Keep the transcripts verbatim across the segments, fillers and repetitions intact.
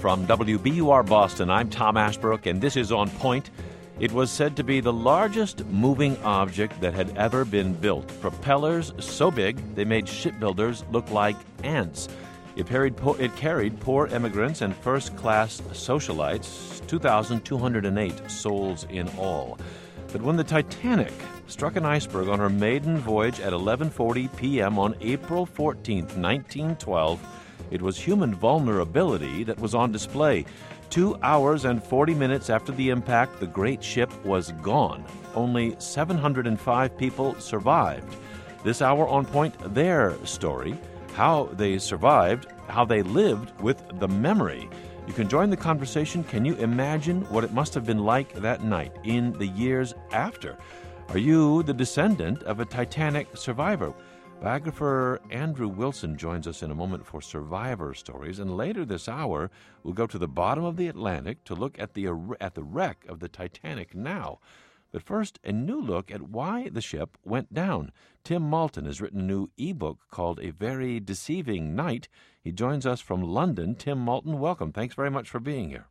From W B U R Boston, I'm Tom Ashbrook, and this is On Point. It was said to be the largest moving object that had ever been built. Propellers so big they made shipbuilders look like ants. It carried, po- it carried poor immigrants and first-class socialites, two thousand two hundred eight souls in all. But when the Titanic struck an iceberg on her maiden voyage at eleven forty p.m. on April fourteenth, nineteen twelve, it was human vulnerability that was on display. Two hours and forty minutes after the impact, the great ship was gone. Only seven hundred five people survived. This hour on Point, their story, how they survived, how they lived with the memory. You can join the conversation. Can you imagine what it must have been like that night in the years after? Are you the descendant of a Titanic survivor? Biographer Andrew Wilson joins us in a moment for Survivor Stories, and later this hour, we'll go to the bottom of the Atlantic to look at the at the wreck of the Titanic now. But first, a new look at why the ship went down. Tim Malton has written a new e-book called A Very Deceiving Night. He joins us from London. Tim Malton, welcome. Thanks very much for being here.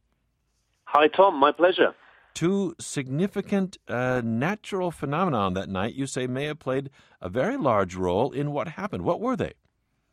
Hi, Tom. My pleasure. Two significant uh, natural phenomena on that night you say may have played a very large role in what happened. What were they?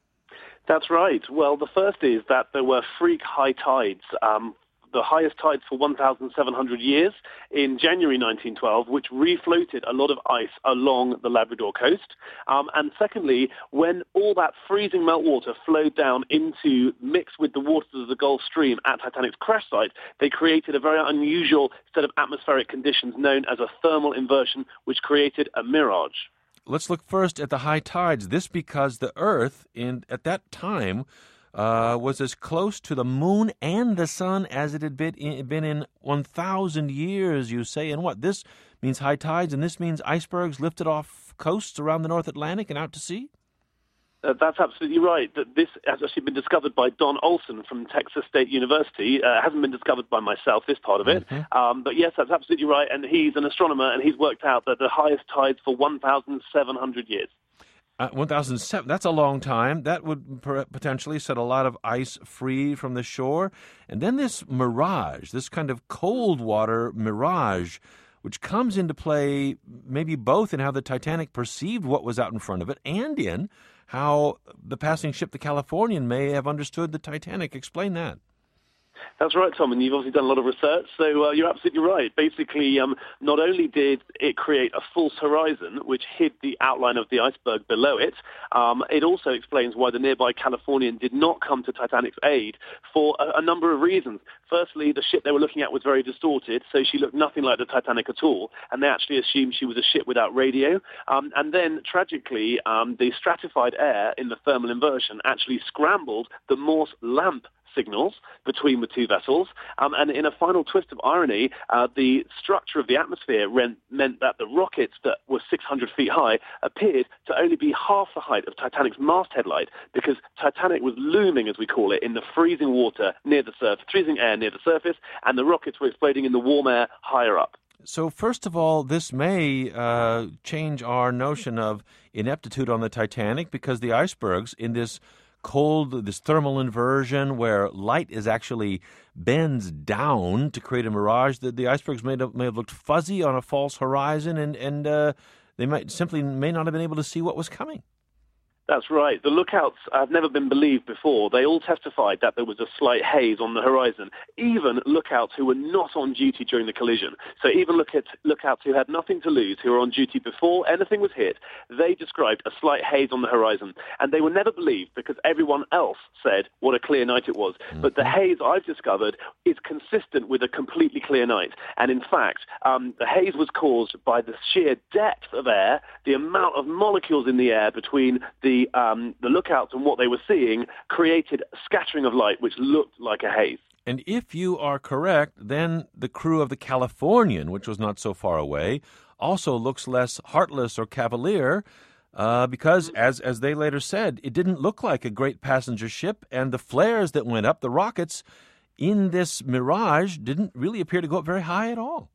That's right. Well, the first is that there were freak high tides, um, the highest tides for one thousand seven hundred years in January nineteen twelve, which refloated a lot of ice along the Labrador coast. Um, and secondly, when all that freezing meltwater flowed down into, mixed with the waters of the Gulf Stream at Titanic's crash site, they created a very unusual set of atmospheric conditions known as a thermal inversion, which created a mirage. Let's look first at the high tides. This because the Earth, in at that time, Uh, was as close to the moon and the sun as it had been in, been in one thousand years, you say. And what? This means high tides, and this means icebergs lifted off coasts around the North Atlantic and out to sea? Uh, that's absolutely right. That this has actually been discovered by Don Olson from Texas State University. Uh, hasn't been discovered by myself, this part of it. Mm-hmm. Um, but yes, that's absolutely right. And he's an astronomer, and he's worked out that the highest tides for one thousand seven hundred years. Uh, one thousand seven, that's a long time. That would per- potentially set a lot of ice free from the shore. And then this mirage, this kind of cold water mirage, which comes into play maybe both in how the Titanic perceived what was out in front of it and in how the passing ship, the Californian, may have understood the Titanic. Explain that. That's right, Tom, and you've obviously done a lot of research, so uh, you're absolutely right. Basically, um, not only did it create a false horizon, which hid the outline of the iceberg below it, um, it also explains why the nearby Californian did not come to Titanic's aid for a, a number of reasons. Firstly, the ship they were looking at was very distorted, so she looked nothing like the Titanic at all, and they actually assumed she was a ship without radio. Um, and then, tragically, um, the stratified air in the thermal inversion actually scrambled the Morse lamp signals between the two vessels. Um, and in a final twist of irony, uh, the structure of the atmosphere rent, meant that the rockets that were six hundred feet high appeared to only be half the height of Titanic's masthead light, because Titanic was looming, as we call it, in the freezing water near the surface, freezing air near the surface, and the rockets were exploding in the warm air higher up. So first of all, this may uh, change our notion of ineptitude on the Titanic, because the icebergs in this cold, this thermal inversion where light is actually bends down to create a mirage, that the icebergs may have, may have looked fuzzy on a false horizon, and, and uh, they might simply may not have been able to see what was coming. That's right. The lookouts have never been believed before. They all testified that there was a slight haze on the horizon, even lookouts who were not on duty during the collision. So even look at, lookouts who had nothing to lose, who were on duty before anything was hit, they described a slight haze on the horizon. And they were never believed because everyone else said what a clear night it was. Mm-hmm. But the haze I've discovered is consistent with a completely clear night. And in fact, um, the haze was caused by the sheer depth of air, the amount of molecules in the air between the Um, the lookouts and what they were seeing created a scattering of light which looked like a haze. And if you are correct, then the crew of the Californian, which was not so far away, also looks less heartless or cavalier uh, because, as as they later said, it didn't look like a great passenger ship, and the flares that went up, the rockets in this mirage, didn't really appear to go up very high at all.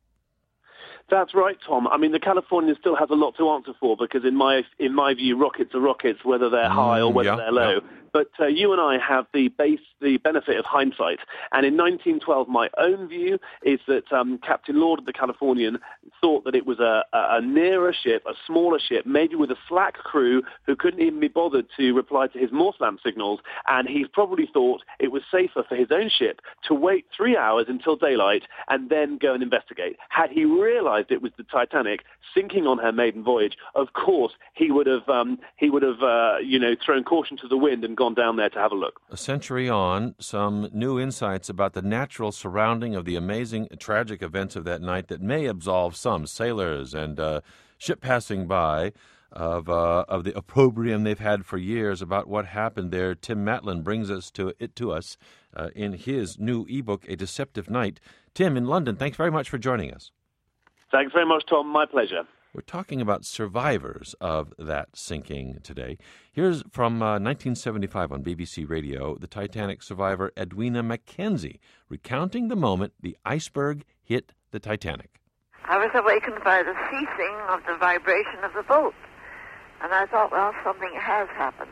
That's right, Tom. I mean, the Californian still has a lot to answer for because, in my in my view, rockets are rockets, whether they're high or whether yeah, they're low. Yeah. but uh, you and I have the base, the benefit of hindsight. And in nineteen twelve, my own view is that um, Captain Lord of the Californian thought that it was a, a, a nearer ship, a smaller ship, maybe with a slack crew who couldn't even be bothered to reply to his Morse lamp signals, and he probably thought it was safer for his own ship to wait three hours until daylight and then go and investigate. Had he realized it was the Titanic sinking on her maiden voyage, of course he would have, um, he would have, uh, you know, thrown caution to the wind and gone down there to have a look. A century on, some new insights about the natural surrounding of the amazing, tragic events of that night that may absolve some sailors and uh, ship passing by of uh, of the opprobrium they've had for years about what happened there. Tim Matlin brings us to it to us uh, in his new ebook, A Deceptive Night. Tim, in London, thanks very much for joining us. Thanks very much, Tom. My pleasure. We're talking about survivors of that sinking today. Here's from uh, nineteen seventy-five on B B C Radio, the Titanic survivor Edwina Mackenzie recounting the moment the iceberg hit the Titanic. I was awakened by the ceasing of the vibration of the boat. And I thought, well, something has happened.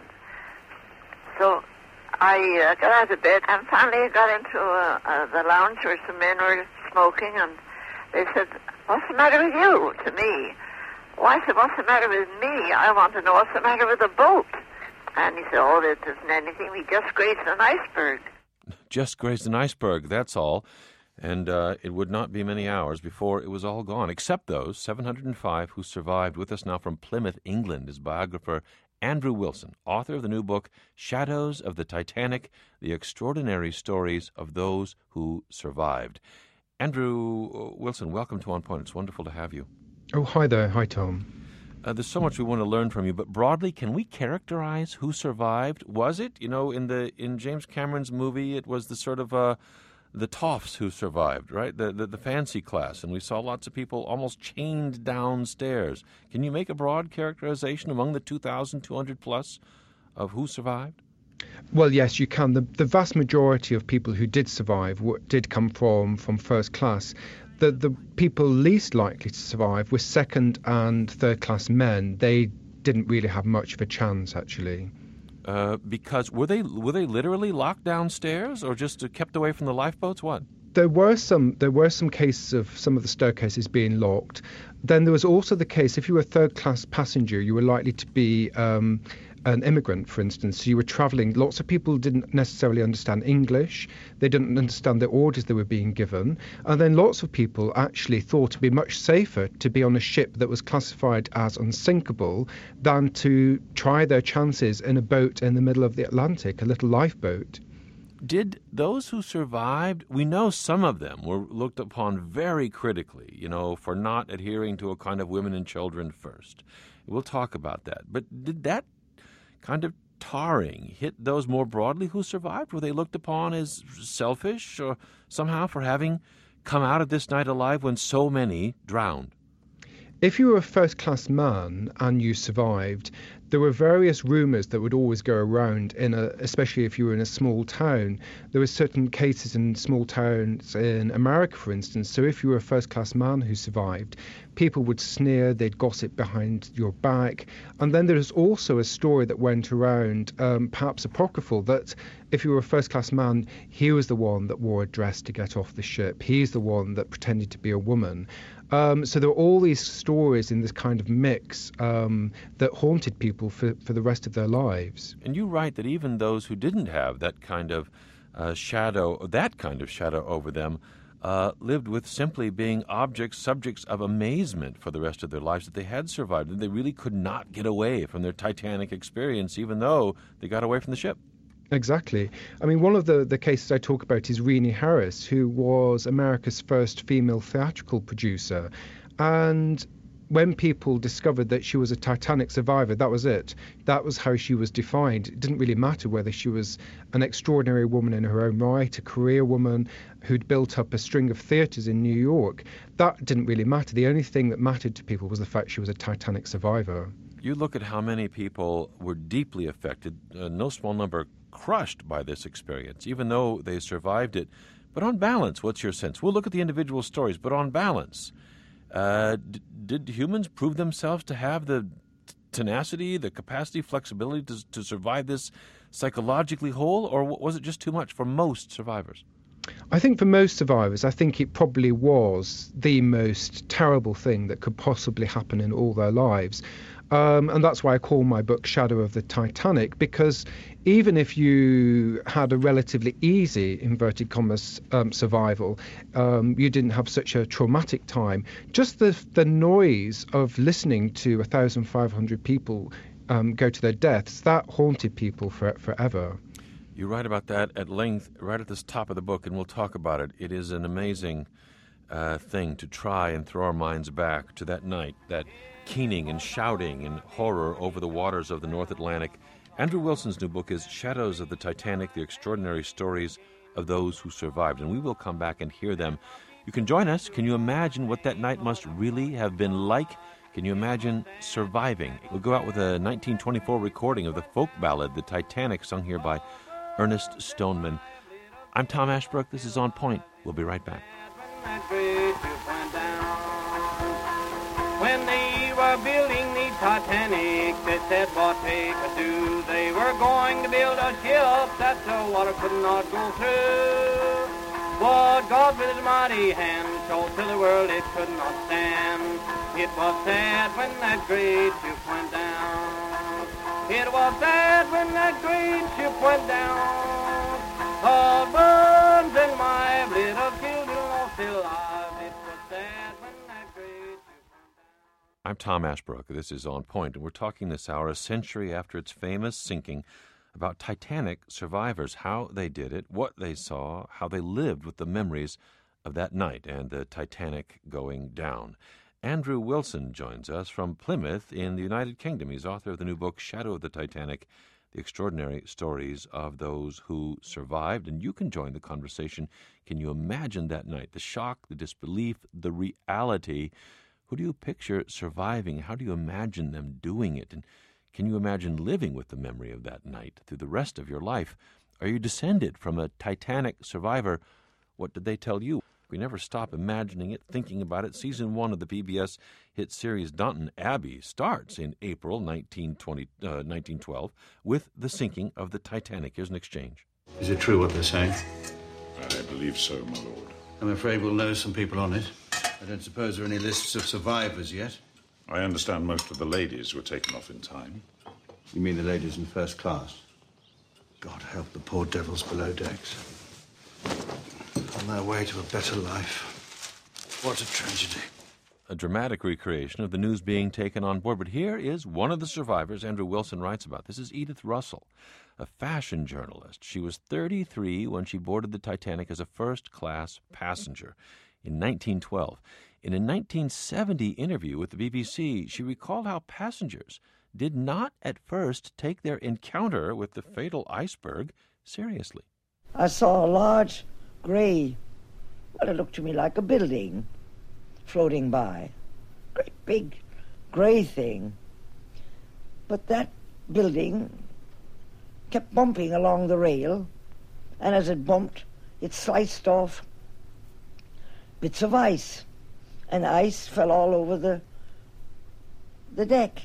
So I uh, got out of bed and finally got into uh, uh, the lounge where some men were smoking, and they said, "What's the matter with you?" to me. Well, I said, "What's the matter with me? I want to know what's the matter with the boat." And he said, "Oh, there isn't anything. We just grazed an iceberg." Just grazed an iceberg, that's all. And uh, it would not be many hours before it was all gone, except those seven hundred five who survived. With us now from Plymouth, England, is biographer Andrew Wilson, author of the new book, Shadows of the Titanic, The Extraordinary Stories of Those Who Survived. Andrew Wilson, welcome to On Point. It's wonderful to have you. Oh, hi there. Hi, Tom. Uh, there's so much we want to learn from you, but broadly, can we characterize who survived? Was it, you know, in the in James Cameron's movie, it was the sort of uh, the toffs who survived, right? The, the the fancy class, and we saw lots of people almost chained downstairs. Can you make a broad characterization among the two thousand two hundred plus of who survived? Well, yes, you can. The, the vast majority of people who did survive w- did come from, from first class. The, the people least likely to survive were second and third class men. They didn't really have much of a chance, actually. Uh, because were they were they literally locked downstairs, or just uh, kept away from the lifeboats? What? There were some there were some cases of some of the staircases being locked. Then there was also the case, if you were a third class passenger, you were likely to be um, an immigrant, for instance. So you were travelling. Lots of people didn't necessarily understand English. They didn't understand the orders they were being given. And then lots of people actually thought it'd be much safer to be on a ship that was classified as unsinkable than to try their chances in a boat in the middle of the Atlantic, a little lifeboat. Did those who survived, we know some of them were looked upon very critically, you know, for not adhering to a kind of women and children first. We'll talk about that. But did that kind of tarring hit those more broadly who survived? Were they looked upon as selfish or somehow for having come out of this night alive when so many drowned? If you were a first-class man and you survived, there were various rumours that would always go around, in a, especially if you were in a small town. There were certain cases in small towns in America, for instance. So if you were a first-class man who survived, people would sneer, they'd gossip behind your back. And then there was also a story that went around, um, perhaps apocryphal, that if you were a first-class man, he was the one that wore a dress to get off the ship. He's the one that pretended to be a woman. Um, so there were all these stories in this kind of mix um, that haunted people for, for the rest of their lives. And you write that even those who didn't have that kind of uh, shadow, that kind of shadow over them, uh, lived with simply being objects, subjects of amazement for the rest of their lives, that they had survived, and they really could not get away from their Titanic experience, even though they got away from the ship. Exactly. I mean, one of the, the cases I talk about is Renee Harris, who was America's first female theatrical producer. And when people discovered that she was a Titanic survivor, that was it. That was how she was defined. It didn't really matter whether she was an extraordinary woman in her own right, a career woman who'd built up a string of theatres in New York. That didn't really matter. The only thing that mattered to people was the fact she was a Titanic survivor. You look at how many people were deeply affected, uh, no small number crushed by this experience, even though they survived it. But on balance, what's your sense? We'll look at the individual stories, but on balance, uh, d- did humans prove themselves to have the tenacity, the capacity, flexibility to, to survive this psychologically whole, or was it just too much for most survivors? I think for most survivors, I think it probably was the most terrible thing that could possibly happen in all their lives. Um, and that's why I call my book Shadow of the Titanic, because even if you had a relatively easy, inverted commas, um, survival, um, you didn't have such a traumatic time, just the, the noise of listening to one thousand five hundred people um, go to their deaths, that haunted people for, forever. You write about that at length right at the top of the book, and we'll talk about it. It is an amazing uh, thing to try and throw our minds back to that night, that keening and shouting and horror over the waters of the North Atlantic. Andrew Wilson's new book is Shadows of the Titanic, The Extraordinary Stories of Those Who Survived, and we will come back and hear them. You can join us. Can you imagine what that night must really have been like? Can you imagine surviving? We'll go out with a nineteen twenty-four recording of the folk ballad, The Titanic, sung here by Ernest Stoneman. I'm Tom Ashbrook. This is On Point. We'll be right back. When they were building the Titanic, they said what they could do. They were going to build a ship that the water could not go through. But God with his mighty hand showed to the world it could not stand. It was sad when that great ship went down. It was sad when that great ship went down. All bones in my little children lost their lives. It was sad when that great ship went down. I'm Tom Ashbrook. This is On Point, and we're talking this hour, a century after its famous sinking, about Titanic survivors, how they did it, what they saw, how they lived with the memories of that night and the Titanic going down. Andrew Wilson joins us from Plymouth in the United Kingdom. He's author of the new book, Shadow of the Titanic, The Extraordinary Stories of Those Who Survived. And you can join the conversation. Can you imagine that night? The shock, the disbelief, the reality. Who do you picture surviving? How do you imagine them doing it? And can you imagine living with the memory of that night through the rest of your life? Are you descended from a Titanic survivor? What did they tell you? We never stop imagining it, thinking about it. Season one of the P B S hit series Downton Abbey starts in April nineteen twelve with the sinking of the Titanic. Here's an exchange. Is it true what they're saying? I believe so, my lord. I'm afraid we'll know some people on it. I don't suppose there are any lists of survivors yet. I understand most of the ladies were taken off in time. You mean the ladies in first class? God help the poor devils below decks. On their way to a better life. What a tragedy. A dramatic recreation of the news being taken on board. But here is one of the survivors Andrew Wilson writes about. This is Edith Russell, a fashion journalist. She was thirty-three when she boarded the Titanic as a first-class passenger in nineteen twelve. In a nineteen seventy interview with the B B C, she recalled how passengers did not at first take their encounter with the fatal iceberg seriously. I saw a large grey, well, it looked to me like a building floating by. Great big grey thing. But that building kept bumping along the rail, and as it bumped, it sliced off bits of ice, and ice fell all over the the deck.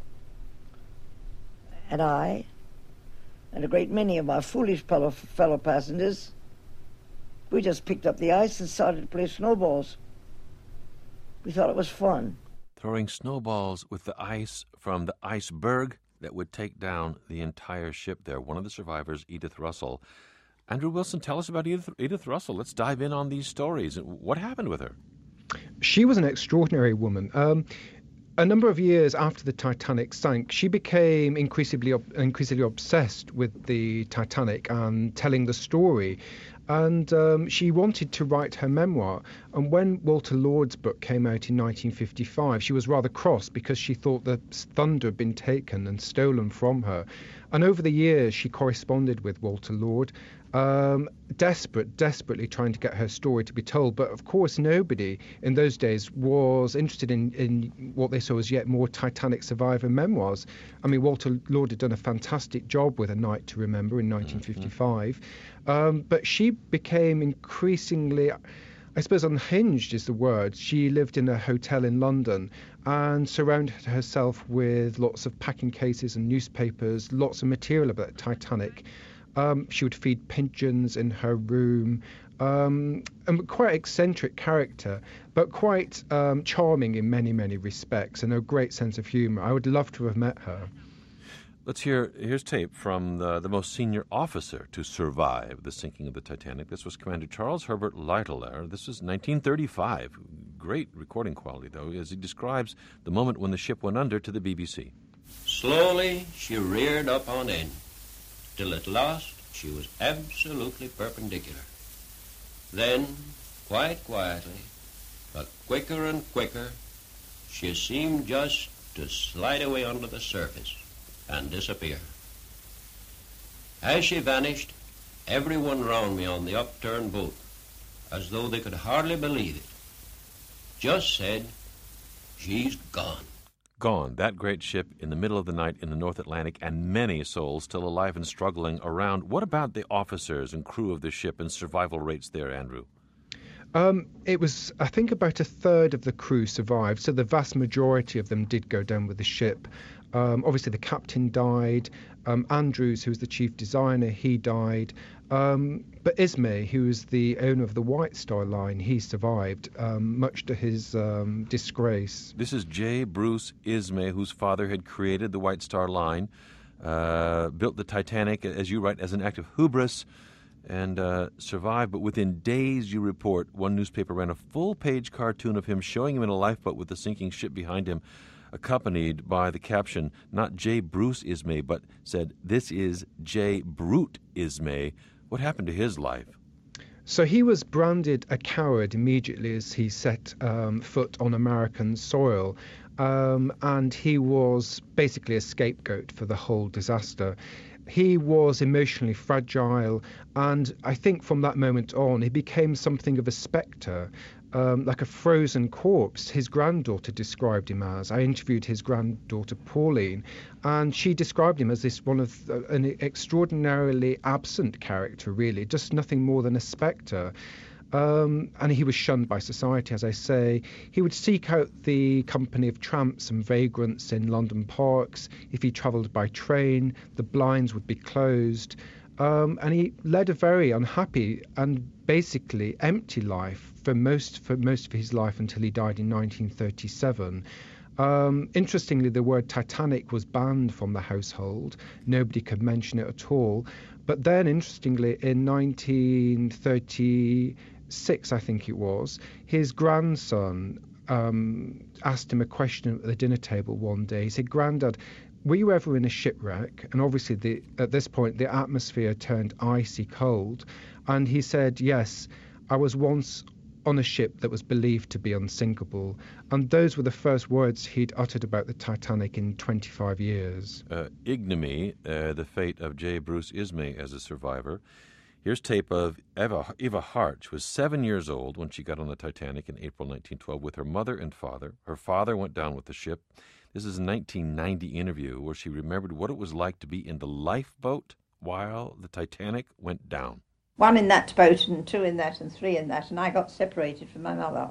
And I, and a great many of my foolish fellow, fellow passengers, we just picked up the ice and started to play snowballs. We thought it was fun. Throwing snowballs with the ice from the iceberg that would take down the entire ship there. One of the survivors, Edith Russell. Andrew Wilson, tell us about Edith, Edith Russell. Let's dive in on these stories. What happened with her? She was an extraordinary woman. Um, a number of years after the Titanic sank, she became increasingly increasingly obsessed with the Titanic and telling the story. And um, she wanted to write her memoir. And when Walter Lord's book came out in nineteen fifty-five, she was rather cross because she thought that thunder had been taken and stolen from her. And over the years, she corresponded with Walter Lord, um, desperate, desperately trying to get her story to be told. But of course, nobody in those days was interested in, in what they saw as yet more Titanic survivor memoirs. I mean, Walter Lord had done a fantastic job with A Night to Remember in nineteen fifty-five. Mm-hmm. Um, but she became increasingly, I suppose unhinged is the word. She lived in a hotel in London and surrounded herself with lots of packing cases and newspapers, lots of material about the Titanic. Um, she would feed pigeons in her room. Um, and quite eccentric character, but quite um, charming in many, many respects, and a great sense of humour. I would love to have met her. Let's hear, here's tape from the, the most senior officer to survive the sinking of the Titanic. This was Commander Charles Herbert Lightler. This was nineteen thirty-five. Great recording quality, though, as he describes the moment when the ship went under to the B B C. Slowly she reared up on end, till at last she was absolutely perpendicular. Then, quite quietly, but quicker and quicker, she seemed just to slide away under the surface and disappear. As she vanished, everyone round me on the upturned boat, as though they could hardly believe it, just said, "She's gone." Gone, that great ship in the middle of the night in the North Atlantic, and many souls still alive and struggling around. What about the officers and crew of the ship and survival rates there, Andrew? Um, it was, I think, about a third of the crew survived, so the vast majority of them did go down with the ship. Um, obviously, the captain died. Um, Andrews, who was the chief designer, he died. Um, but Ismay, who was the owner of the White Star Line, he survived, um, much to his um, disgrace. This is J. Bruce Ismay, whose father had created the White Star Line, uh, built the Titanic, as you write, as an act of hubris, and uh, survived. But within days, you report, one newspaper ran a full-page cartoon of him showing him in a lifeboat with the sinking ship behind him, accompanied by the caption, not J. Bruce Ismay, but said, "This is J. Brute Ismay." What happened to his life? So he was branded a coward immediately as he set um, foot on American soil, um, and he was basically a scapegoat for the whole disaster. He was emotionally fragile, and I think from that moment on, he became something of a spectre. Um, like a frozen corpse, his granddaughter described him as. I interviewed his granddaughter Pauline, and she described him as this one of uh, an extraordinarily absent character, really, just nothing more than a spectre. Um, and he was shunned by society, as I say. He would seek out the company of tramps and vagrants in London parks. If he travelled by train, the blinds would be closed. Um, and he led a very unhappy and basically empty life for most for most of his life until he died in nineteen thirty-seven. Um, interestingly, the word Titanic was banned from the household. Nobody could mention it at all. But then, interestingly, in nineteen thirty-six, I think it was, his grandson um, asked him a question at the dinner table one day. He said, "Grandad, were you ever in a shipwreck?" And obviously, the, at this point, the atmosphere turned icy cold. And he said, "Yes, I was once on a ship that was believed to be unsinkable." And those were the first words he'd uttered about the Titanic in twenty-five years. Uh, ignominy, uh, the fate of J. Bruce Ismay as a survivor. Here's tape of Eva, Eva Hart. She was seven years old when she got on the Titanic in April nineteen twelve with her mother and father. Her father went down with the ship. This is a nineteen ninety interview where she remembered what it was like to be in the lifeboat while the Titanic went down. One in that boat and two in that and three in that, and I got separated from my mother.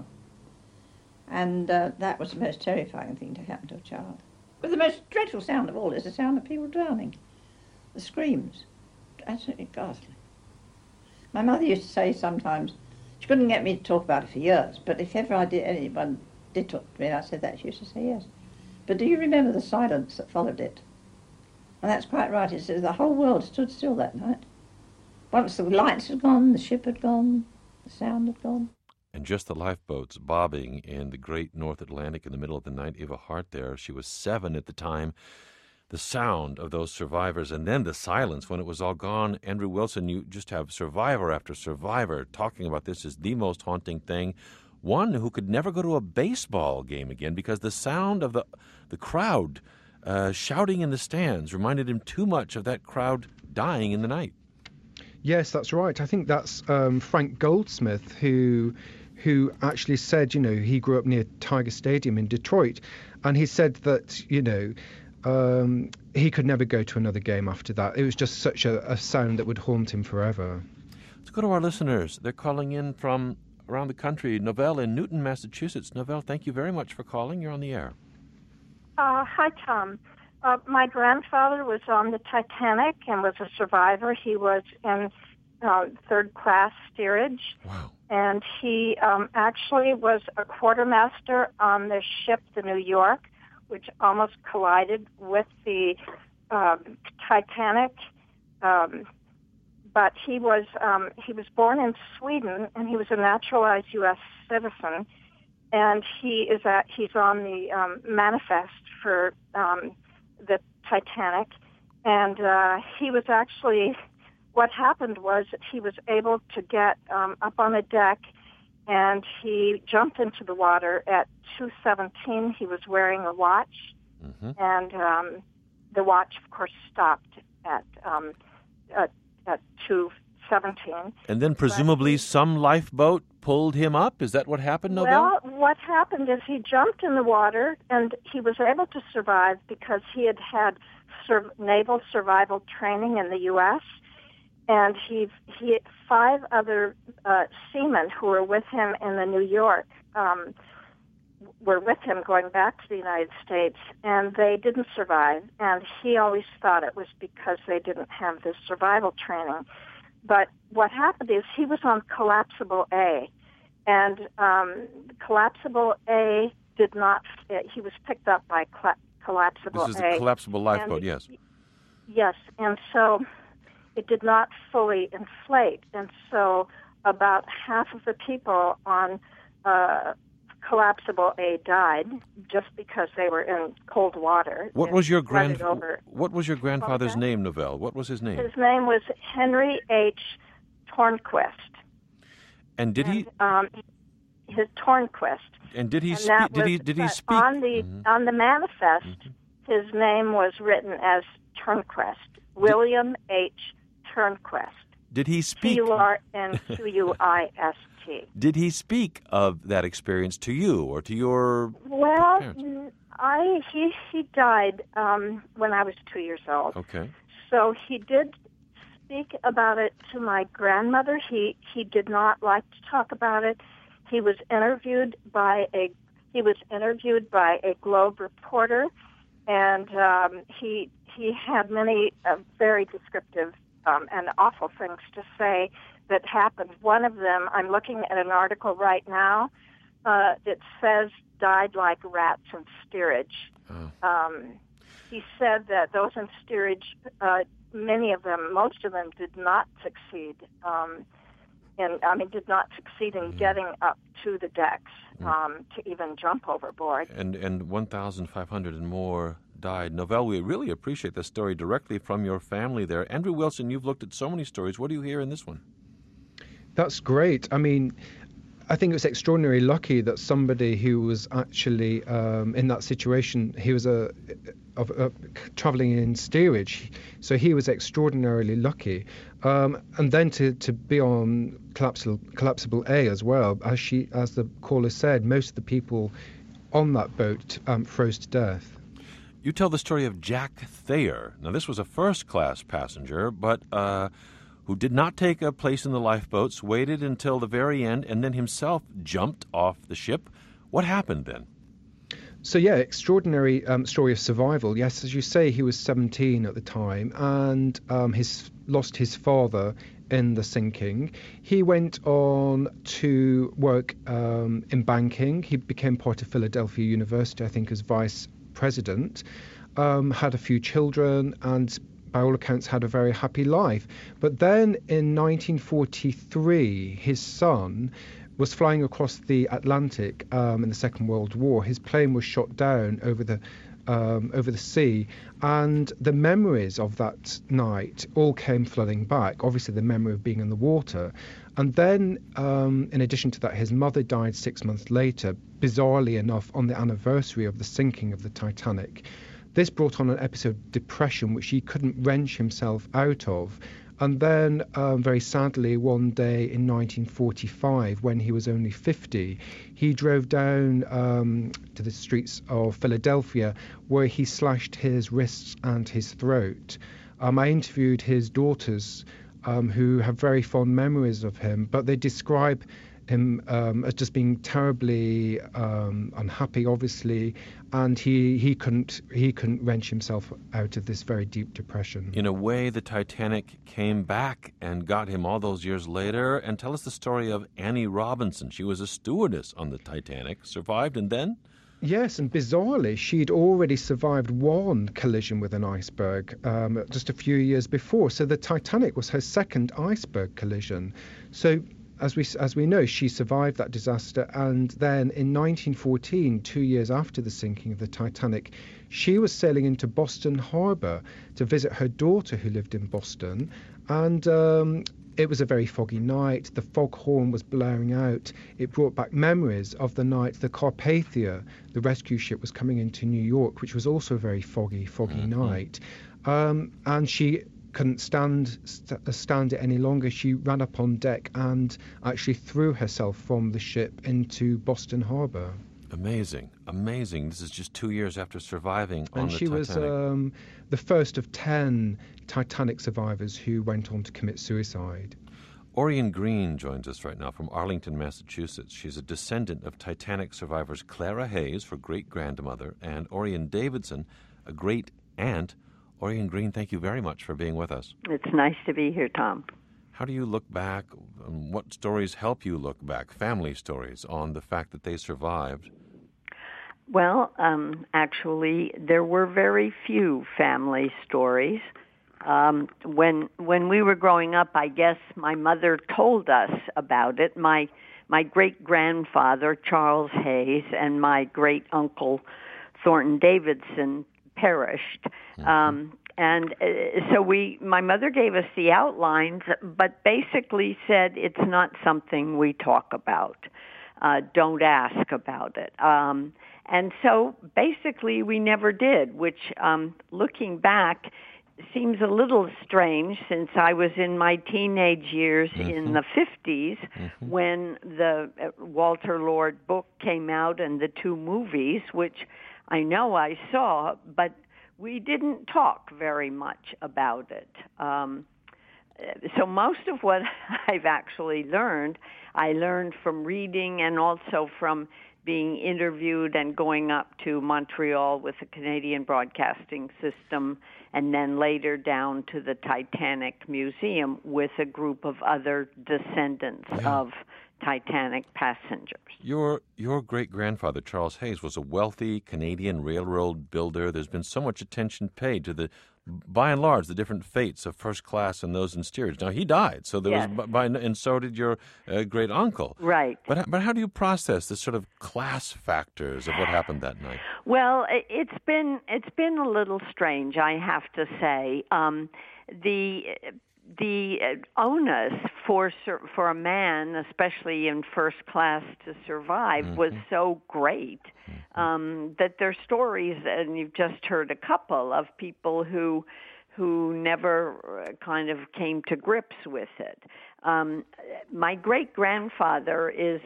And uh, that was the most terrifying thing to happen to a child. But the most dreadful sound of all is the sound of people drowning. The screams. Absolutely ghastly. My mother used to say sometimes, she couldn't get me to talk about it for years, but if ever I did, anyone did talk to me and I said that, she used to say yes. But do you remember the silence that followed it? And that's quite right. It's, the whole world stood still that night. Once the lights had gone, the ship had gone, the sound had gone. And just the lifeboats bobbing in the great North Atlantic in the middle of the night. Eva Hart there, she was seven at the time. The sound of those survivors, and then the silence when it was all gone. Andrew Wilson, you just have survivor after survivor talking about this as the most haunting thing. One who could never go to a baseball game again because the sound of the the crowd uh, shouting in the stands reminded him too much of that crowd dying in the night. Yes, that's right. I think that's um, Frank Goldsmith who who actually said, you know, he grew up near Tiger Stadium in Detroit, and he said that, you know, um, he could never go to another game after that. It was just such a, a sound that would haunt him forever. Let's go to our listeners. They're calling in from around the country. Novelle in Newton, Massachusetts. Novelle, thank you very much for calling. You're on the air. Uh, hi, Tom. Uh, my grandfather was on the Titanic and was a survivor. He was in uh, third-class steerage. Wow. And he um, actually was a quartermaster on the ship, the New York, which almost collided with the uh, Titanic. Um, but he was um, he was born in Sweden, and he was a naturalized U S citizen. And he is at, he's on the um, manifest for um, the Titanic. And uh, he was actually, what happened was that he was able to get um, up on the deck, and he jumped into the water at two seventeen. He was wearing a watch, mm-hmm. and um, the watch, of course, stopped at um, at, at two seventeen. And then presumably but, some lifeboat pulled him up? Is that what happened, Novelle? Well, what happened is he jumped in the water, and he was able to survive because he had had sur- naval survival training in the U S, and he he five other uh, seamen who were with him in the New York um, were with him going back to the United States, and they didn't survive. And he always thought it was because they didn't have this survival training. But what happened is he was on Collapsible A, and um, Collapsible A did not. He was picked up by cla- Collapsible A. This is a collapsible lifeboat, and, yes. Yes, and so it did not fully inflate, and so about half of the people on uh, Collapsible A died just because they were in cold water. What It was your flooded grand? over. What was your grandfather's Okay. name, Novelle? What was his name? His name was Henry H. Tornquist. And did he? Um, his Tornquist. And did he? And Spe- that did he? was- Did he but speak? on the Mhm. on the manifest? His name was written as Turnquist, William H. Turnquist. Did he T speak? U R N Q U I S T. Did he speak of that experience to you or to your Well, parents? mm, I he he died um, when I was two years old. Okay. So he did speak about it to my grandmother. He he did not like to talk about it. He was interviewed by a he was interviewed by a Globe reporter, and um, he he had many uh, very descriptive um, and awful things to say that happened. One of them, I'm looking at an article right now uh, that says died like rats in steerage. Oh. Um, he said that those in steerage, uh, many of them, most of them, did not succeed. Um, in, I mean, did not succeed in Mm. getting up to the decks Mm. um, to even jump overboard. And and one thousand five hundred and more died. Novelle, we really appreciate the story directly from your family there. Andrew Wilson, you've looked at so many stories. What do you hear in this one? That's great. I mean, I think it was extraordinarily lucky that somebody who was actually um, in that situation, he was a, of a, traveling in steerage, so he was extraordinarily lucky. Um, and then to, to be on collapsible, collapsible A as well, as she, as the caller said, most of the people on that boat um, froze to death. You tell the story of Jack Thayer. Now, this was a first-class passenger, but uh, who did not take a place in the lifeboats, waited until the very end, and then himself jumped off the ship. What happened then? So, yeah, extraordinary um, story of survival. Yes, as you say, he was seventeen at the time, and um, his lost his father in the sinking. He went on to work um, in banking. He became part of Philadelphia University, I think, as vice president, um, had a few children, and by all accounts had a very happy life. But then in nineteen forty-three, his son was flying across the Atlantic um, in the Second World War. His plane was shot down over the um, over the sea, and the memories of that night all came flooding back. Obviously, the memory of being in the water. And then, um, in addition to that, his mother died six months later, bizarrely enough, on the anniversary of the sinking of the Titanic. This brought on an episode of depression which he couldn't wrench himself out of. And then, um, very sadly, one day in nineteen forty-five, when he was only fifty, he drove down um, to the streets of Philadelphia, where he slashed his wrists and his throat. Um, I interviewed his daughters, um, who have very fond memories of him, but they describe him um, as just being terribly um, unhappy, obviously, and he he couldn't he couldn't wrench himself out of this very deep depression. In a way, the Titanic came back and got him all those years later. And tell us the story of Annie Robinson. She was a stewardess on the Titanic, survived, and then? Yes, and bizarrely, she'd already survived one collision with an iceberg um, just a few years before. So the Titanic was her second iceberg collision. So as we as we know, she survived that disaster. And then in nineteen fourteen, two years after the sinking of the Titanic, she was sailing into Boston Harbor to visit her daughter who lived in Boston. And um, it was a very foggy night. The foghorn was blaring out. It brought back memories of the night the Carpathia, the rescue ship, was coming into New York, which was also a very foggy, foggy mm-hmm. night. Um, and she couldn't stand st- stand it any longer. She ran up on deck and actually threw herself from the ship into Boston Harbor. Amazing, amazing. This is just two years after surviving on and the she Titanic. was um, the first of ten Titanic survivors who went on to commit suicide. Orion Green joins us right now from Arlington, Massachusetts. She's a descendant of Titanic survivors Clara Hayes, her great-grandmother, and Orion Davidson, a great-aunt. Orion Green, thank you very much for being with us. It's nice to be here, Tom. How do you look back? Um, what stories help you look back, family stories, on the fact that they survived? Well, um, actually, there were very few family stories. Um, when when we were growing up, I guess my mother told us about it. My my great-grandfather, Charles Hayes, and my great-uncle, Thornton Davidson, perished. Mm-hmm. Um, and uh, so we, my mother gave us the outlines, but basically said it's not something we talk about. Uh, don't ask about it. Um, and so basically we never did, which um, looking back seems a little strange since I was in my teenage years mm-hmm. in the fifties mm-hmm. when the uh, Walter Lord book came out and the two movies, which I know I saw, but we didn't talk very much about it. Um, so most of what I've actually learned, I learned from reading and also from being interviewed and going up to Montreal with the Canadian Broadcasting System and then later down to the Titanic Museum with a group of other descendants yeah. of Titanic passengers. Your your great-grandfather, Charles Hayes, was a wealthy Canadian railroad builder. There's been so much attention paid to the, by and large, the different fates of first class and those in steerage. Now, he died, so there yes. was, by, and so did your uh, great-uncle. Right. But, but how do you process the sort of class factors of what happened that night? Well, it's been, it's been a little strange, I have to say. Um, the... The onus for for a man, especially in first class, to survive mm-hmm. was so great um, that there's stories, and you've just heard a couple of people who who never kind of came to grips with it. Um, my great grandfather is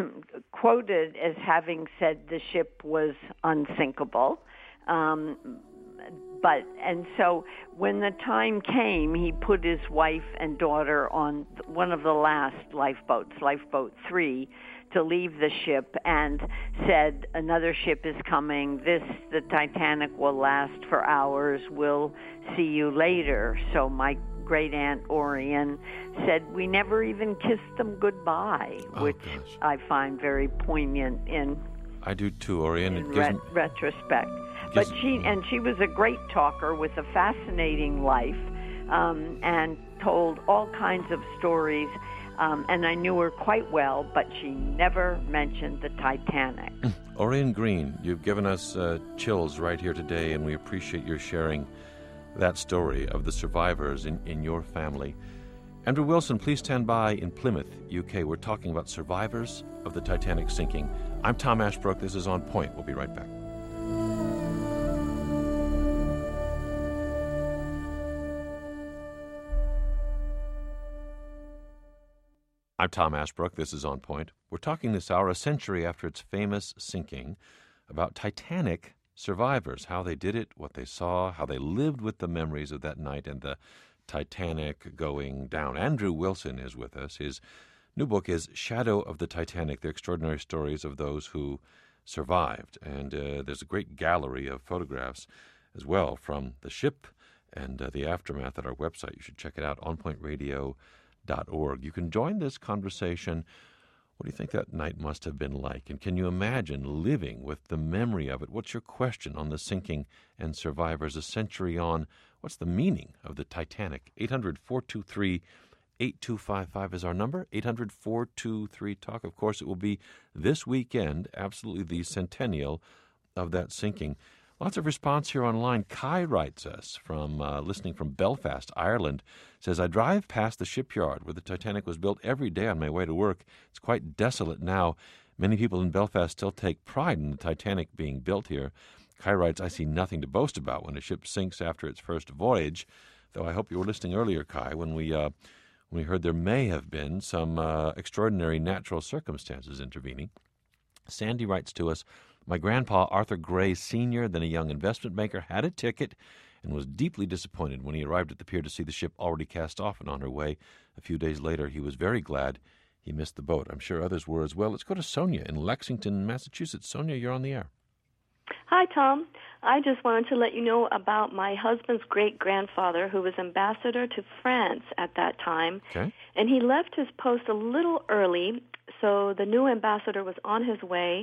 quoted as having said the ship was unsinkable. Um, But, and so when the time came, he put his wife and daughter on one of the last lifeboats, Lifeboat three, to leave the ship and said, another ship is coming. This, the Titanic, will last for hours. We'll see you later. So my great-aunt Orion said we never even kissed them goodbye, oh, which gosh. I find very poignant in I do too, Orion. In it gives ret- me... retrospect. But she and she was a great talker with a fascinating life, um, and told all kinds of stories. Um, and I knew her quite well, but she never mentioned the Titanic. Orion Green, you've given us uh, chills right here today, and we appreciate your sharing that story of the survivors in, in your family. Andrew Wilson, please stand by in Plymouth, U K. We're talking about survivors of the Titanic sinking. I'm Tom Ashbrook. This is On Point. We'll be right back. I'm Tom Ashbrook. This is On Point. We're talking this hour, a century after its famous sinking, about Titanic survivors, how they did it, what they saw, how they lived with the memories of that night and the Titanic going down. Andrew Wilson is with us. His New book is Shadow of the Titanic, The Extraordinary Stories of Those Who Survived. And uh, there's a great gallery of photographs as well from the ship and uh, the aftermath at our website. You should check it out, on point radio dot org. You can join this conversation. What do you think that night must have been like? And can you imagine living with the memory of it? What's your question on the sinking and survivors a century on? What's the meaning of the Titanic? eight hundred, four two three, eight two five five is our number. eight hundred, four two three, talk. Of course, it will be this weekend, absolutely the centennial of that sinking. Lots of response here online. Kai writes us from uh, listening from Belfast, Ireland. Says, I drive past the shipyard where the Titanic was built every day on my way to work. It's quite desolate now. Many people in Belfast still take pride in the Titanic being built here. Kai writes, I see nothing to boast about when a ship sinks after its first voyage. Though I hope you were listening earlier, Kai, when we uh, when we heard there may have been some uh, extraordinary natural circumstances intervening. Sandy writes to us, my grandpa, Arthur Gray Senior, then a young investment banker, had a ticket and was deeply disappointed when he arrived at the pier to see the ship already cast off and on her way. A few days later, he was very glad he missed the boat. I'm sure others were as well. Let's go to Sonia in Lexington, Massachusetts. Sonia, you're on the air. Hi, Tom. I just wanted to let you know about my husband's great-grandfather who was ambassador to France at that time. Okay. And he left his post a little early, so the new ambassador was on his way.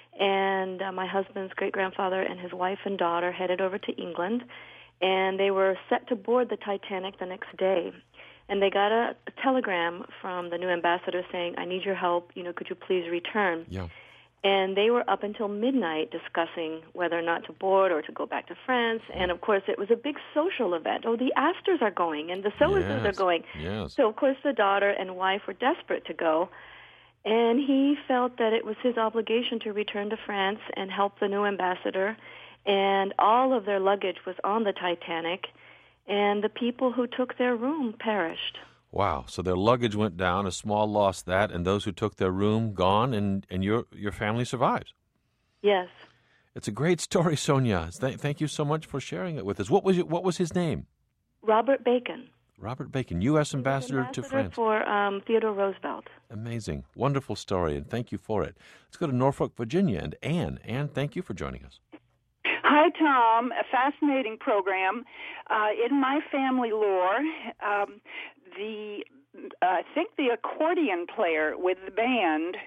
And uh, my husband's great-grandfather and his wife and daughter headed over to England, and they were set to board the Titanic the next day. And they got a, a telegram from the new ambassador saying, I need your help, you know, could you please return? Yeah. And they were up until midnight discussing whether or not to board or to go back to France. And, of course, it was a big social event. Oh, the Astors are going, and the so-and-sos Yes. are going. Yes. So, of course, the daughter and wife were desperate to go. And he felt that it was his obligation to return to France and help the new ambassador. And all of their luggage was on the Titanic, and the people who took their room perished. Wow. So their luggage went down, a small loss that, and those who took their room gone, and, and your your family survives. Yes. It's a great story, Sonia. Th- thank you so much for sharing it with us. What was it, what was his name? Robert Bacon. Robert Bacon, U S ambassador, ambassador to France. for um, Theodore Roosevelt. Amazing. Wonderful story, and thank you for it. Let's go to Norfolk, Virginia, and Anne. Anne, thank you for joining us. Hi, Tom. A fascinating program. Uh, in my family lore, um, the uh, I think the accordion player with the band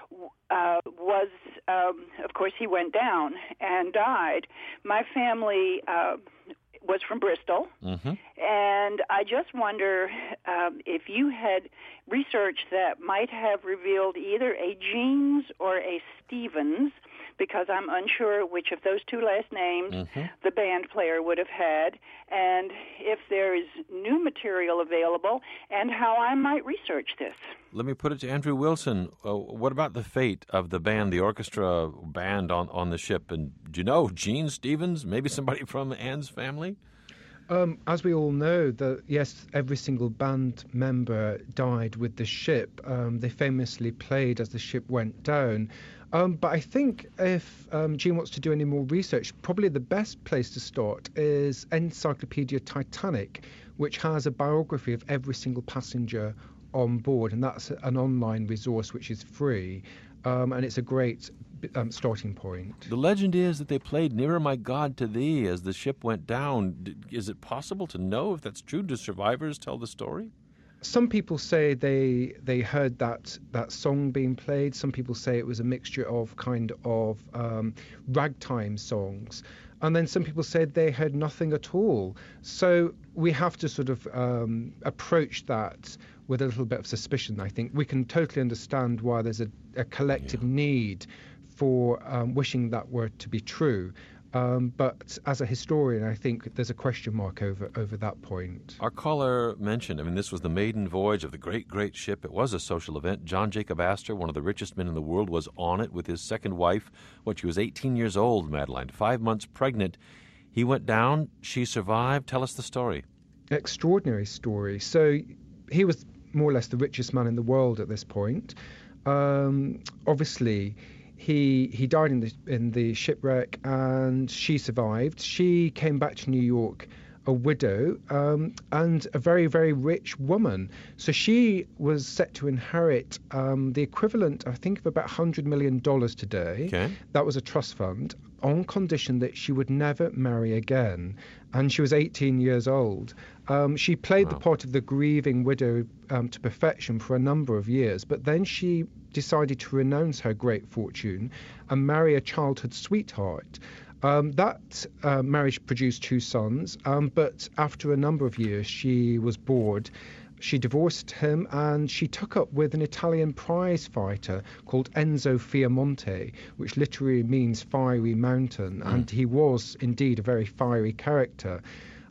uh, was, um, of course, he went down and died. My family uh, was from Bristol, mm-hmm. and I just wonder um, if you had research that might have revealed either a Jeans or a Stevens, because I'm unsure which of those two last names mm-hmm. the band player would have had, and if there is new material available, and how I might research this. Let me put it to Andrew Wilson. Uh, what about the fate of the band, the orchestra band on, on the ship? And do you know Gene Stevens, maybe somebody from Anne's family? Um, as we all know, that yes, every single band member died with the ship. Um, they famously played as the ship went down. Um, but I think if um, Gene wants to do any more research, probably the best place to start is Encyclopedia Titanic, which has a biography of every single passenger on board, and that's an online resource which is free, um, and it's a great um, starting point. The legend is that they played Nearer My God to Thee as the ship went down. Is it possible to know if that's true? Do survivors tell the story? Some people say they they heard that that song being played. Some people say it was a mixture of kind of um, ragtime songs. And then some people said they heard nothing at all. So we have to sort of um, approach that with a little bit of suspicion, I think. We can totally understand why there's a, a collective yeah. need for um, wishing that were to be true. Um, but as a historian, I think there's a question mark over, over that point. Our caller mentioned, I mean, this was the maiden voyage of the great, great ship. It was a social event. John Jacob Astor, one of the richest men in the world, was on it with his second wife. When she was eighteen years old, Madeline, five months pregnant. He went down. She survived. Tell us the story. Extraordinary story. So he was more or less the richest man in the world at this point. Um, obviously... He he died in the in the shipwreck, and she survived. She came back to New York a widow um, and a very, very rich woman. So she was set to inherit um, the equivalent, I think, of about one hundred million dollars today. Okay. That was a trust fund, on condition that she would never marry again. And she was eighteen years old. Um, she played wow. the part of the grieving widow um, to perfection for a number of years, but then she decided to renounce her great fortune and marry a childhood sweetheart. Um, that uh, marriage produced two sons, um, but after a number of years she was bored. She divorced him and she took up with an Italian prize fighter called Enzo Fiamonte, which literally means fiery mountain, mm. and he was indeed a very fiery character.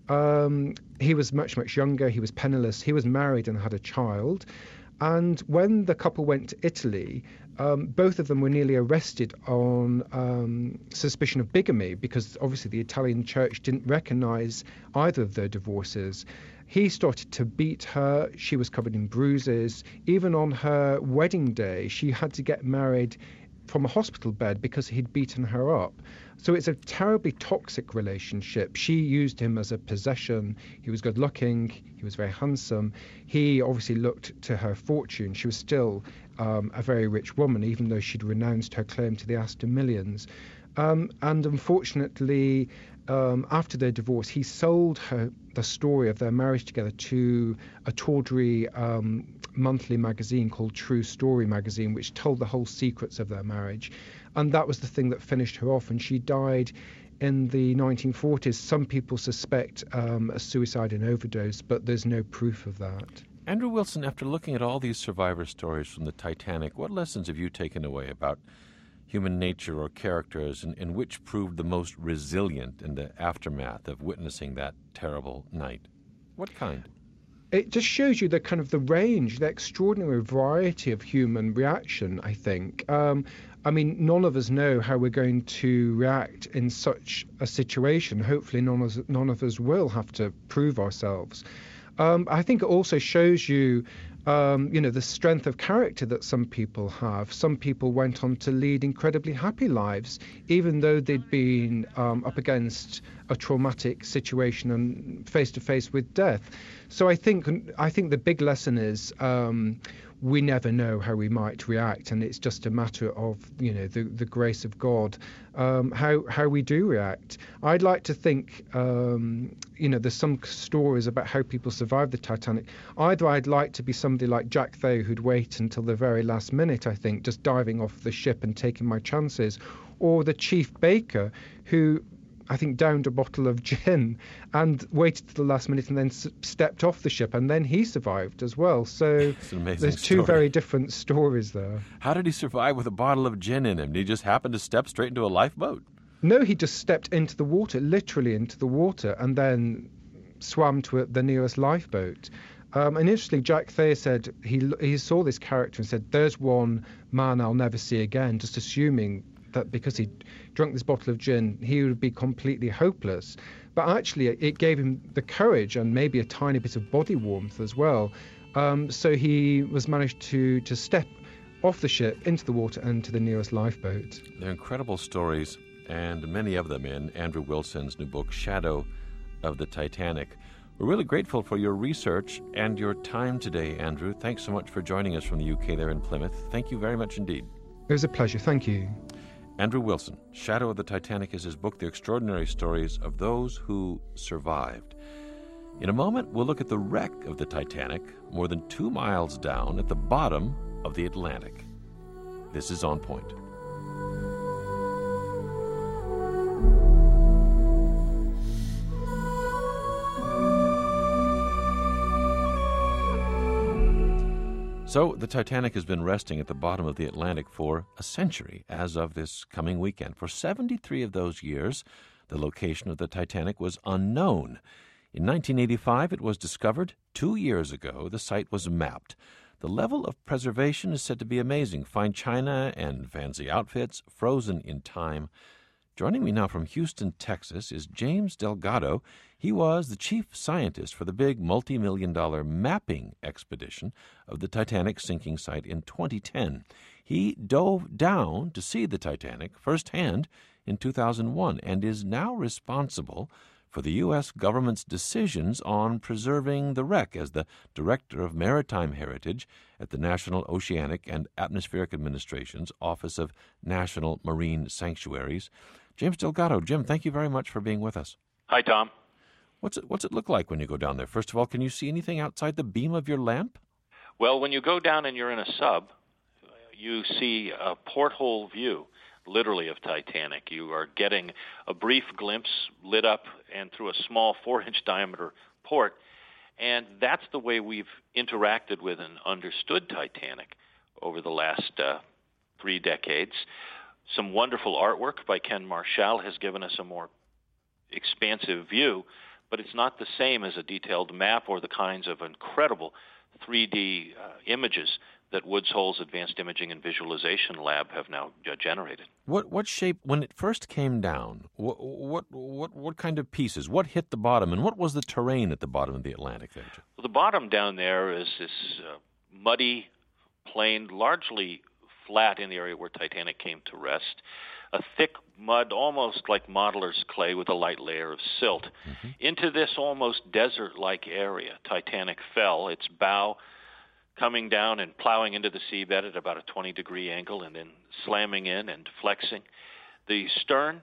Um, he was much, much younger, he was penniless, he was married and had a child. And when the couple went to Italy, um, both of them were nearly arrested on um, suspicion of bigamy, because obviously the Italian church didn't recognize either of their divorces. He started to beat her. She was covered in bruises. Even on her wedding day, she had to get married from a hospital bed because he'd beaten her up. So it's a terribly toxic relationship. She used him as a possession. He was good looking. He was very handsome. He obviously looked to her fortune. She was still um, a very rich woman, even though she'd renounced her claim to the Astor millions. Um, and unfortunately, um, after their divorce, he sold her the story of their marriage together to a tawdry um, monthly magazine called True Story magazine, which told the whole secrets of their marriage. And that was the thing that finished her off, and she died in the nineteen forties. Some people suspect um, a suicide and overdose, but there's no proof of that. Andrew Wilson, after looking at all these survivor stories from the Titanic, what lessons have you taken away about human nature or characters, and, and which proved the most resilient in the aftermath of witnessing that terrible night? What kind? It just shows you the kind of the range, the extraordinary variety of human reaction, I think. Um, I mean, none of us know how we're going to react in such a situation. Hopefully none of us, none of us will have to prove ourselves. Um, I think it also shows you Um, you know, the strength of character that some people have. Some people went on to lead incredibly happy lives, even though they'd been um, up against a traumatic situation and face to face with death. So I think I think the big lesson is um, we never know how we might react, and it's just a matter of, you know, the, the grace of God, um, how how we do react. I'd like to think, um, you know, there's some stories about how people survived the Titanic. Either I'd like to be somebody like Jack Thayer, who'd wait until the very last minute, I think, just diving off the ship and taking my chances, or the chief baker, who I think downed a bottle of gin and waited to the last minute and then s- stepped off the ship, and then he survived as well. So there's two story. very different stories there. How did he survive with a bottle of gin in him? Did he just happen to step straight into a lifeboat? No, he just stepped into the water, literally into the water, and then swam to the nearest lifeboat. Um, and interestingly, Jack Thayer said he he saw this character and said, "There's one man I'll never see again," just assuming that because he drunk this bottle of gin, he would be completely hopeless. But actually, it gave him the courage and maybe a tiny bit of body warmth as well. Um, so he was managed to, to step off the ship into the water and to the nearest lifeboat. They're incredible stories, and many of them in Andrew Wilson's new book, Shadow of the Titanic. We're really grateful for your research and your time today, Andrew. Thanks so much for joining us from the U K there in Plymouth. Thank you very much indeed. It was a pleasure. Thank you. Andrew Wilson, Shadow of the Titanic is his book, The Extraordinary Stories of Those Who Survived. In a moment, we'll look at the wreck of the Titanic, more than two miles down at the bottom of the Atlantic. This is On Point. So, the Titanic has been resting at the bottom of the Atlantic for a century as of this coming weekend. For seventy-three of those years, the location of the Titanic was unknown. In nineteen eighty-five, it was discovered. Two years ago, the site was mapped. The level of preservation is said to be amazing. Fine china and fancy outfits, frozen in time. Joining me now from Houston, Texas, is James Delgado. He was the chief scientist for the big multi-million dollar mapping expedition of the Titanic sinking site in twenty ten. He dove down to see the Titanic firsthand in two thousand one and is now responsible for the U S government's decisions on preserving the wreck as the Director of Maritime Heritage at the National Oceanic and Atmospheric Administration's Office of National Marine Sanctuaries. James Delgado. Jim, thank you very much for being with us. Hi, Tom. What's it, what's it look like when you go down there? First of all, can you see anything outside the beam of your lamp? Well, when you go down and you're in a sub, you see a porthole view, literally, of Titanic. You are getting a brief glimpse lit up and through a small four-inch diameter port, and that's the way we've interacted with and understood Titanic over the last uh, three decades. Some wonderful artwork by Ken Marshall has given us a more expansive view, but it's not the same as a detailed map or the kinds of incredible three D uh, images that Woods Hole's Advanced Imaging and Visualization Lab have now uh, generated. What what shape, when it first came down, what, what what what kind of pieces, what hit the bottom, and what was the terrain at the bottom of the Atlantic there? Well, the bottom down there is this uh, muddy plain, largely flat in the area where Titanic came to rest, a thick mud, almost like modeler's clay with a light layer of silt. Mm-hmm. Into this almost desert-like area, Titanic fell, its bow coming down and plowing into the seabed at about a twenty-degree angle and then slamming in and flexing. The stern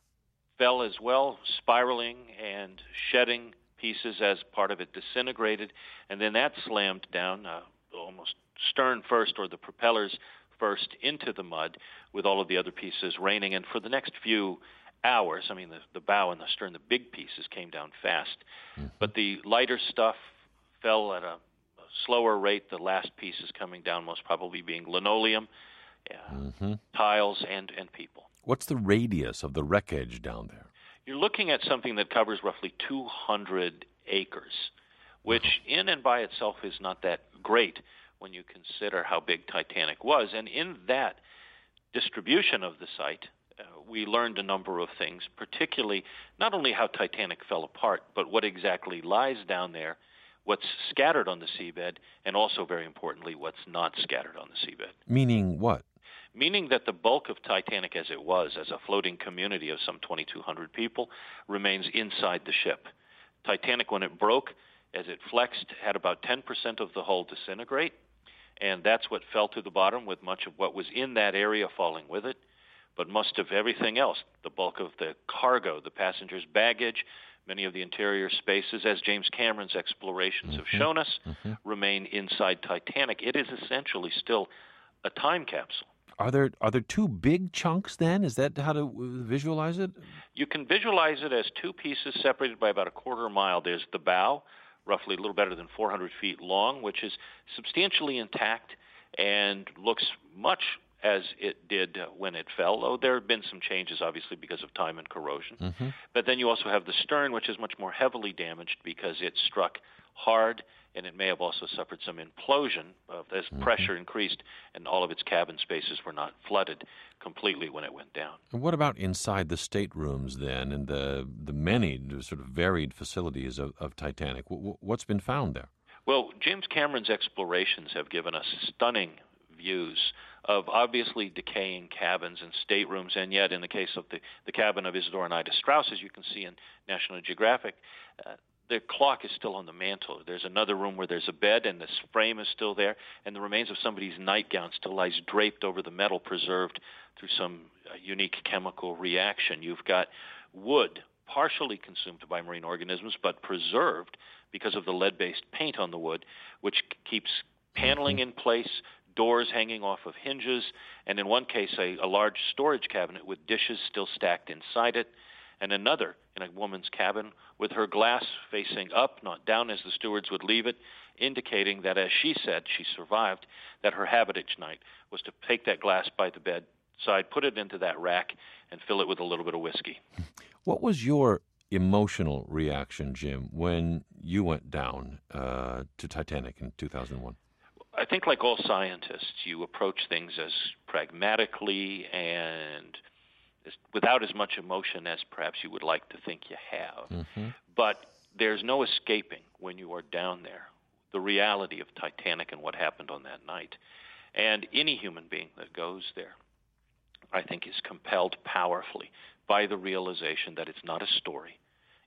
fell as well, spiraling and shedding pieces as part of it disintegrated, and then that slammed down uh, almost stern first, or the propellers first, into the mud with all of the other pieces raining. And for the next few hours, I mean, the, the bow and the stern, the big pieces came down fast. Mm-hmm. But the lighter stuff fell at a, a slower rate, the last pieces coming down most probably being linoleum, uh, mm-hmm. tiles, and, and people. What's the radius of the wreckage down there? You're looking at something that covers roughly two hundred acres, which in and by itself is not that great when you consider how big Titanic was. And in that distribution of the site, uh, we learned a number of things, particularly not only how Titanic fell apart, but what exactly lies down there, what's scattered on the seabed, and also, very importantly, what's not scattered on the seabed. Meaning what? Meaning that the bulk of Titanic as it was, as a floating community of some twenty-two hundred people, remains inside the ship. Titanic, when it broke, as it flexed, had about ten percent of the hull disintegrate, and that's what fell to the bottom, with much of what was in that area falling with it. But most of everything else, the bulk of the cargo, the passengers' baggage, many of the interior spaces, as James Cameron's explorations mm-hmm. have shown us, mm-hmm. remain inside Titanic. It is essentially still a time capsule. Are there are there two big chunks then? Is that how to visualize it? You can visualize it as two pieces separated by about a quarter mile. There's the bow, roughly a little better than four hundred feet long, which is substantially intact and looks much as it did when it fell, though there have been some changes, obviously, because of time and corrosion. Mm-hmm. But then you also have the stern, which is much more heavily damaged because it struck hard, and it may have also suffered some implosion uh, as mm-hmm. pressure increased, and all of its cabin spaces were not flooded completely when it went down. And what about inside the staterooms, then, and the the many sort of varied facilities of, of Titanic? W- what's been found there? Well, James Cameron's explorations have given us stunning views of obviously decaying cabins and staterooms, and yet in the case of the, the cabin of Isidore and Ida Strauss, as you can see in National Geographic, uh, the clock is still on the mantle. There's another room where there's a bed, and this frame is still there, and the remains of somebody's nightgown still lies draped over the metal, preserved through some uh, unique chemical reaction. You've got wood partially consumed by marine organisms, but preserved because of the lead-based paint on the wood, which keeps paneling in place, doors hanging off of hinges, and in one case, a, a large storage cabinet with dishes still stacked inside it, and another in a woman's cabin with her glass facing up, not down, as the stewards would leave it, indicating that, as she said, she survived, that her habit each night was to take that glass by the bedside, put it into that rack, and fill it with a little bit of whiskey. What was your emotional reaction, Jim, when you went down uh, to Titanic in two thousand one? I think, like all scientists, you approach things as pragmatically and as, without as much emotion as perhaps you would like to think you have. Mm-hmm. But there's no escaping, when you are down there, the reality of Titanic and what happened on that night. And any human being that goes there, I think, is compelled powerfully by the realization that it's not a story.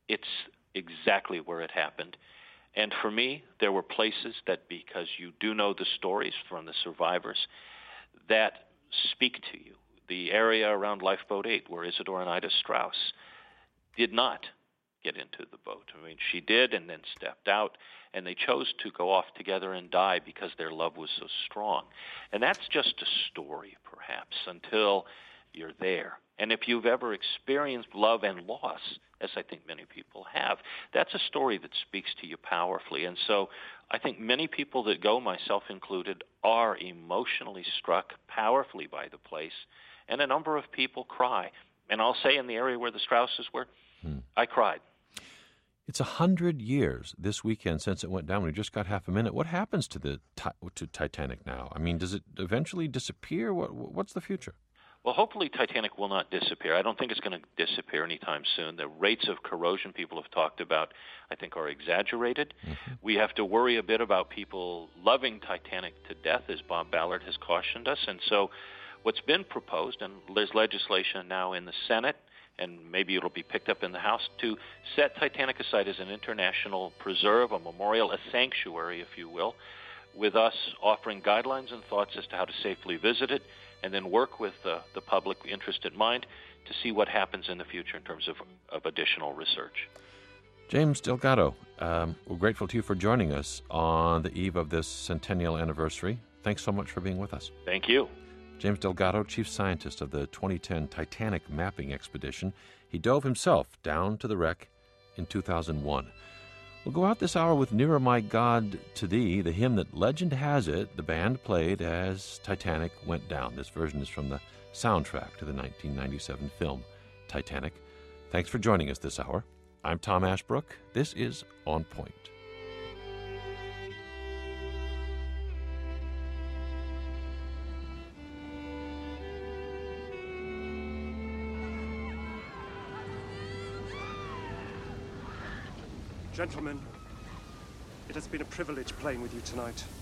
it's exactly where it happened. And for me, there were places that, because you do know the stories from the survivors, that speak to you. The area around Lifeboat eight, where Isidore and Ida Strauss did not get into the boat. I mean, she did and then stepped out, and they chose to go off together and die because their love was so strong. And that's just a story, perhaps, until you're there. And if you've ever experienced love and loss, as I think many people have, that's a story that speaks to you powerfully. And so I think many people that go, myself included, are emotionally struck powerfully by the place, and a number of people cry. And I'll say in the area where the Strausses were, hmm. I cried. It's a hundred years this weekend since it went down. We just got half a minute. What happens to the to Titanic now? I mean, does it eventually disappear? What What's the future? Well, hopefully Titanic will not disappear. I don't think it's going to disappear anytime soon. The rates of corrosion people have talked about, I think, are exaggerated. Mm-hmm. We have to worry a bit about people loving Titanic to death, as Bob Ballard has cautioned us. And so what's been proposed, and there's legislation now in the Senate, and maybe it'll be picked up in the House, to set Titanic aside as an international preserve, a memorial, a sanctuary, if you will, with us offering guidelines and thoughts as to how to safely visit it, and then work with uh, the public interest in mind to see what happens in the future in terms of, of additional research. James Delgado, um, we're grateful to you for joining us on the eve of this centennial anniversary. Thanks so much for being with us. Thank you. James Delgado, chief scientist of the twenty ten Titanic mapping expedition. He dove himself down to the wreck in two thousand one. We'll go out this hour with Nearer My God to Thee, the hymn that legend has it the band played as Titanic went down. This version is from the soundtrack to the nineteen ninety-seven film Titanic. Thanks for joining us this hour. I'm Tom Ashbrook. This is On Point. Gentlemen, it has been a privilege playing with you tonight.